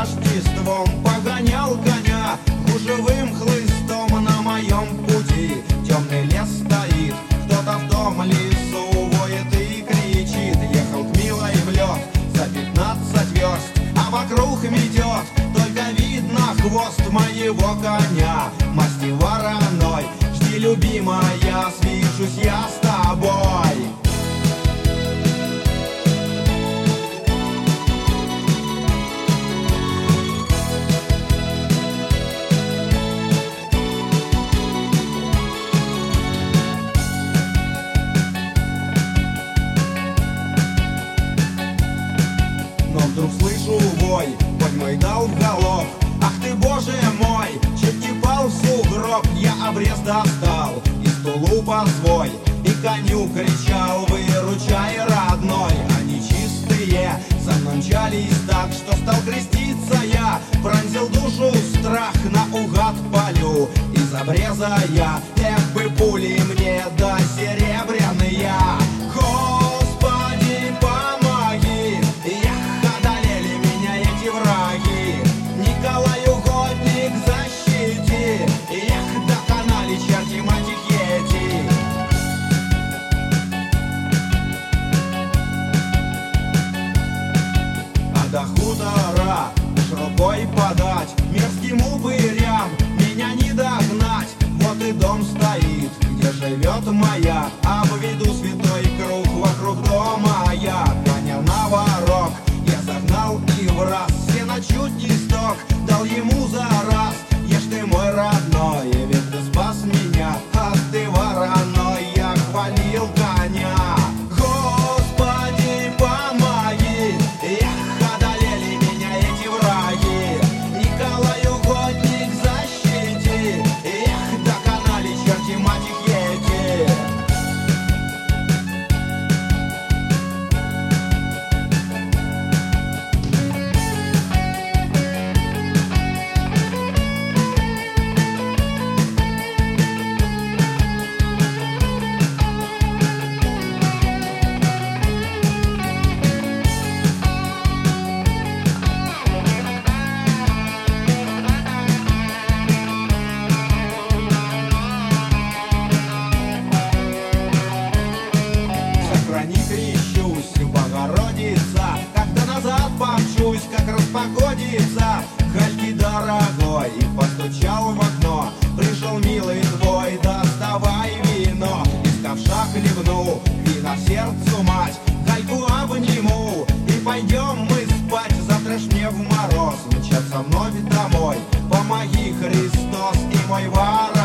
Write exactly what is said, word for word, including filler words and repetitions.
Рождеством погонял коня гужевым хлыстом на моем пути. Темный лес стоит, кто-то в том лесу воет и кричит. Ехал к милой в лед за пятнадцать верст, а вокруг метет, только видно хвост моего коня. Масти вороной, жди, любимая, свяжусь я с тобой. Но вдруг слышу вой, конь мой дал в галоп. Ах ты, боже мой, чуть не пал в сугроб. Я обрез достал из тулупа свой и коню кричал: выручай, родной. Они чистые за мной мчались так, что стал креститься я. Пронзил душу страх, наугад палю из обреза я. Эх бы пули мне да серебряные. Господи, помоги, эх, одолели меня эти враги. Николай Угодник, защити, эх, доконали черти мать их эти. А до хутора уж рукой подать мерзким упырям меня не догнать. Вот и дом стоит, где живет моя, обведу святой круг вокруг дома я. Коня на ворог я загнал и в раз, сено чуть не сток дал ему за раз. Ешь ты, мой родной, ведь ты спас меня, а ты вороной, я хвалил коня. Господи, помоги, эх, одолели меня эти враги. Николай Угодник, защити, эх, доконали черти мать их эти. Богородица, когда назад помчусь, как распогодится. Гальки, дорогой, и постучал в окно. Пришел милый твой, доставай вино. Из ковша хлебну, вина сердцу мать. Гальку обниму, и пойдем мы спать. Завтра ж мне в мороз мчат со мной домой. Помоги, Христос, и мой вор.